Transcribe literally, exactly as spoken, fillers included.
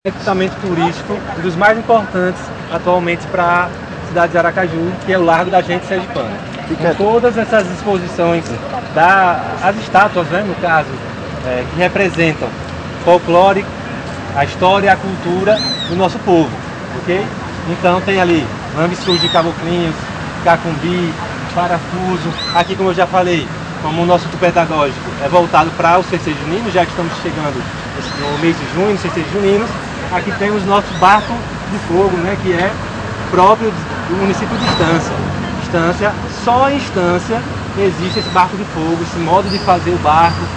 equipamento turístico, um dos mais importantes atualmente para a cidade de Aracaju, que é o Largo da Gente Sergipana. Com todas essas exposições, da, as estátuas, né, no caso, é, que representam folclore, a história, a cultura do nosso povo, ok? Então tem ali lambe-surge de caboclinhos, cacumbi, parafuso. Aqui, como eu já falei, como o nosso tour pedagógico é voltado para os festejos juninos, já que estamos chegando no mês de junho, nos festejos juninos, aqui temos nosso barco de fogo, né, que é próprio do município de Estância. Estância, só em Estância existe esse barco de fogo, esse modo de fazer o barco,